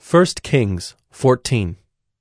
1 Kings 14.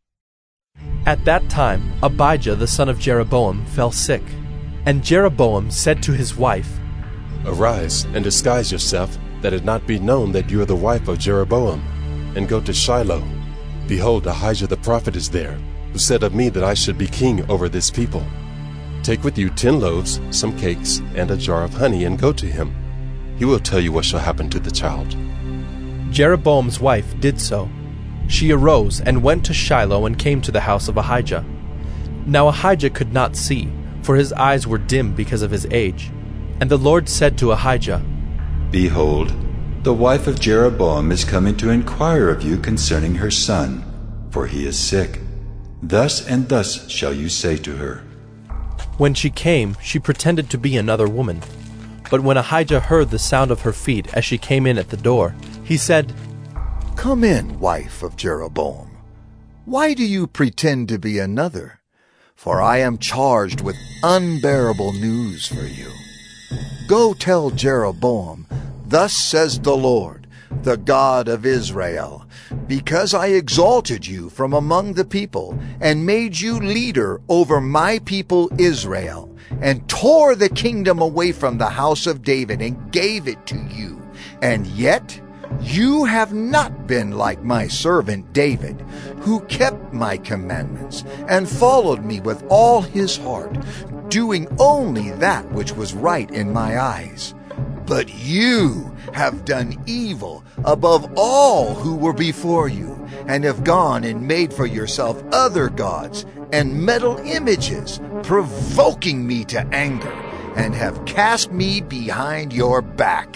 At that time Abijah the son of Jeroboam fell sick, and Jeroboam said to his wife, Arise and disguise yourself, that it not be known that you are the wife of Jeroboam, and go to Shiloh. Behold, Ahijah the prophet is there, who said of me that I should be king over this people. Take with you 10 loaves, some cakes, and a jar of honey, and go to him. He will tell you what shall happen to the child. Jeroboam's wife did so. She arose and went to Shiloh and came to the house of Ahijah. Now Ahijah could not see, for his eyes were dim because of his age. And the Lord said to Ahijah, Behold, the wife of Jeroboam is coming to inquire of you concerning her son, for he is sick. Thus and thus shall you say to her. When she came, she pretended to be another woman. But when Ahijah heard the sound of her feet as she came in at the door, he said, Come in, wife of Jeroboam. Why do you pretend to be another? For I am charged with unbearable news for you. Go tell Jeroboam, Thus says the Lord, the God of Israel, because I exalted you from among the people, and made you leader over my people Israel, and tore the kingdom away from the house of David, and gave it to you. And yet you have not been like my servant David, who kept my commandments, and followed me with all his heart, doing only that which was right in my eyes. But you have done evil above all who were before you, and have gone and made for yourself other gods and metal images, provoking me to anger, and have cast me behind your back.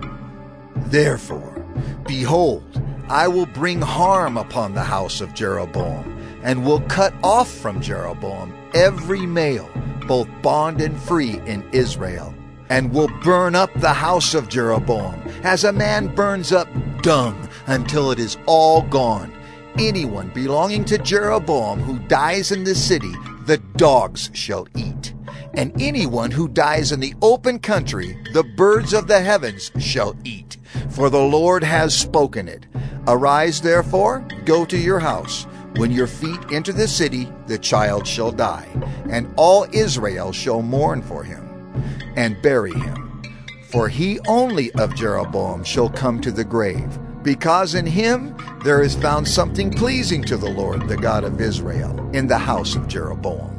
Therefore, behold, I will bring harm upon the house of Jeroboam, and will cut off from Jeroboam every male, both bond and free in Israel, and will burn up the house of Jeroboam, as a man burns up dung until it is all gone. Anyone belonging to Jeroboam who dies in the city, the dogs shall eat. And anyone who dies in the open country, the birds of the heavens shall eat. For the Lord has spoken it. Arise, therefore, go to your house. When your feet enter the city, the child shall die, and all Israel shall mourn for him, and bury him. For he only of Jeroboam shall come to the grave, because in him there is found something pleasing to the Lord, the God of Israel, in the house of Jeroboam.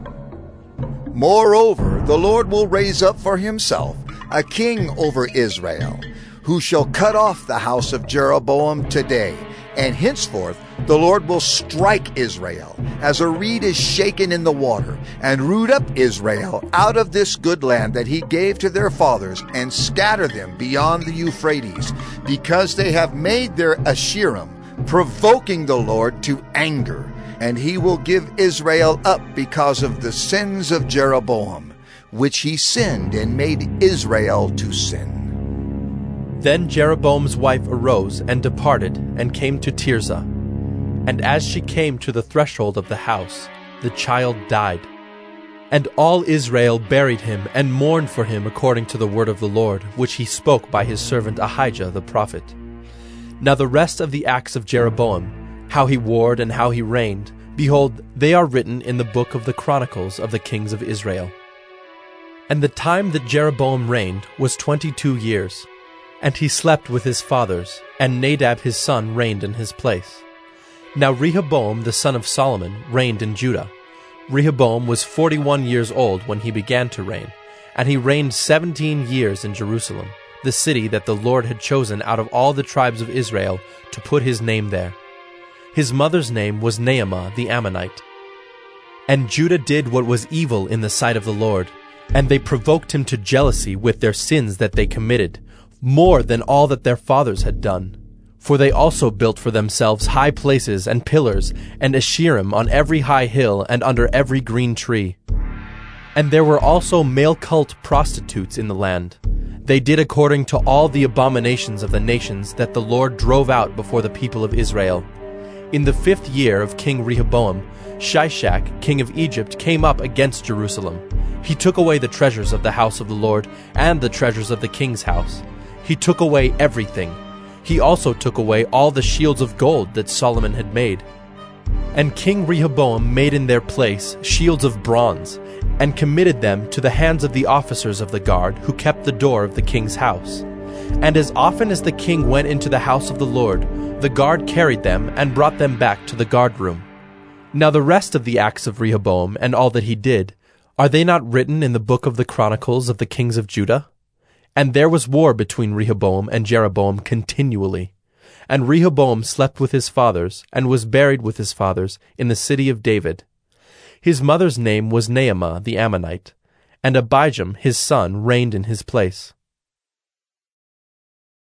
Moreover, the Lord will raise up for himself a king over Israel, who shall cut off the house of Jeroboam today, and henceforth the Lord will strike Israel, as a reed is shaken in the water, and root up Israel out of this good land that he gave to their fathers, and scatter them beyond the Euphrates, because they have made their Asherim, provoking the Lord to anger. And he will give Israel up because of the sins of Jeroboam, which he sinned and made Israel to sin. Then Jeroboam's wife arose and departed, and came to Tirzah. And as she came to the threshold of the house, the child died. And all Israel buried him, and mourned for him according to the word of the Lord, which he spoke by his servant Ahijah the prophet. Now the rest of the acts of Jeroboam, how he warred and how he reigned, behold, they are written in the book of the Chronicles of the kings of Israel. And the time that Jeroboam reigned was 22 years. And he slept with his fathers, and Nadab his son reigned in his place. Now Rehoboam the son of Solomon reigned in Judah. Rehoboam was 41 years old when he began to reign, and he reigned 17 years in Jerusalem, the city that the Lord had chosen out of all the tribes of Israel to put his name there. His mother's name was Naamah the Ammonite. And Judah did what was evil in the sight of the Lord, and they provoked him to jealousy with their sins that they committed, more than all that their fathers had done. For they also built for themselves high places and pillars, and Asherim on every high hill and under every green tree. And there were also male cult prostitutes in the land. They did according to all the abominations of the nations that the Lord drove out before the people of Israel. In the 5th year of King Rehoboam, Shishak, king of Egypt, came up against Jerusalem. He took away the treasures of the house of the Lord and the treasures of the king's house. He took away everything. He also took away all the shields of gold that Solomon had made. And King Rehoboam made in their place shields of bronze, and committed them to the hands of the officers of the guard who kept the door of the king's house. And as often as the king went into the house of the Lord, the guard carried them and brought them back to the guard room. Now the rest of the acts of Rehoboam and all that he did, are they not written in the book of the Chronicles of the kings of Judah? And there was war between Rehoboam and Jeroboam continually. And Rehoboam slept with his fathers, and was buried with his fathers in the city of David. His mother's name was Naamah the Ammonite, and Abijam his son reigned in his place.